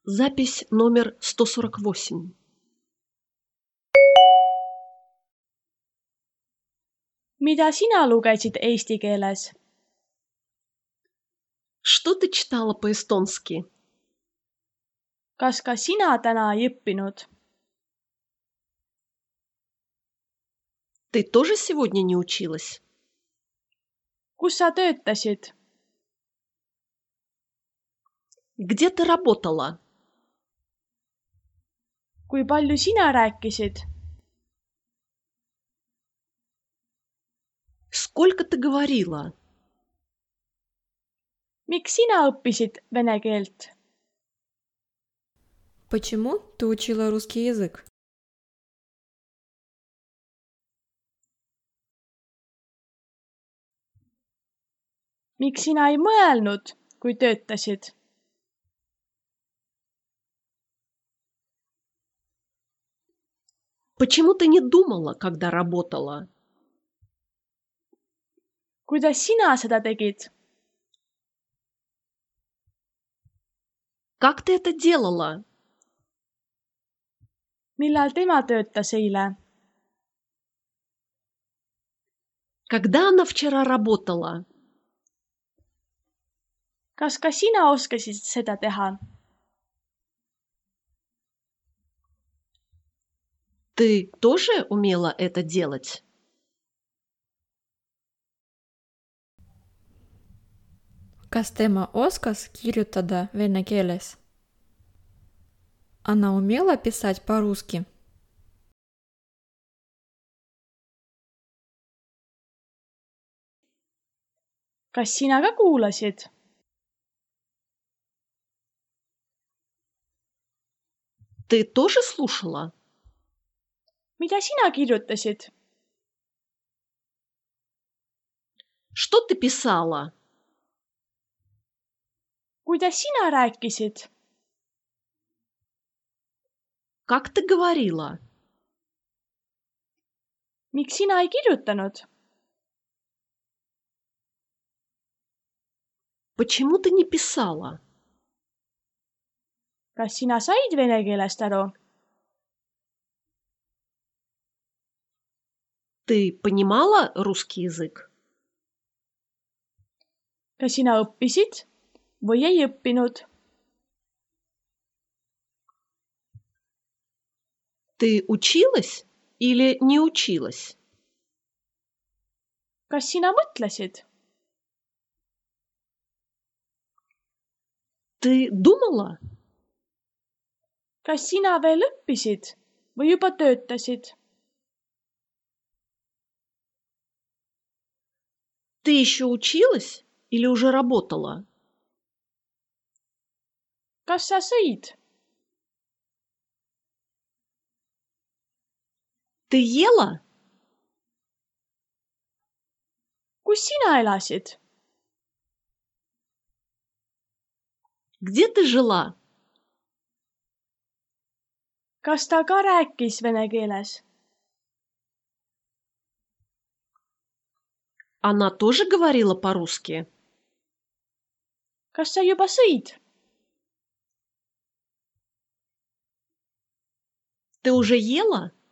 Запись номер 148. Mida sina lugesid eesti keeles? Что ты читала по-эстонски? Kas ka sina täna ei õppinud? Ты тоже сегодня не училась? Kus sa töötasid? Где ты работала? Kui palju sina rääkisid? Сколько ты говорила? Miks sina õppisid vene keelt? Почему ты учила русский язык? Miks sina ei mõelnud, kui töötasid? Почему ты не думала, когда работала? Kuidas sina seda tegid? Как ты это делала? Millal tema töötas eile? Когда она вчера работала? Kas ka sina oskasid seda teha? Ты тоже умела это делать? Kas tema oskas kirjutada vene keeles? Она умела писать по-русски? Kas sina ka kuulasid? Ты тоже слушала? Mida sina kirjutasid? Что ты писала? Kuidas sina rääkisid? Как ты говорила? Miks sina ei kirjutanud? Почему ты не писала? Kas sina said vene keelest aru? Ты понимала русский язык? Kas sina õppisid või ei õppinud? Ты училась или не училась? Kas sina mõtlesid? Ты думала? Kas sina veel õppisid või juba töötasid? Ты еще училась или уже работала? Kas sa sõid? Ты ела? Kus sina elasid? Где ты жила? Kas ta ka rääkis vene keeles? Она тоже говорила по-русски? Kas sa juba sõid? Ты уже ела?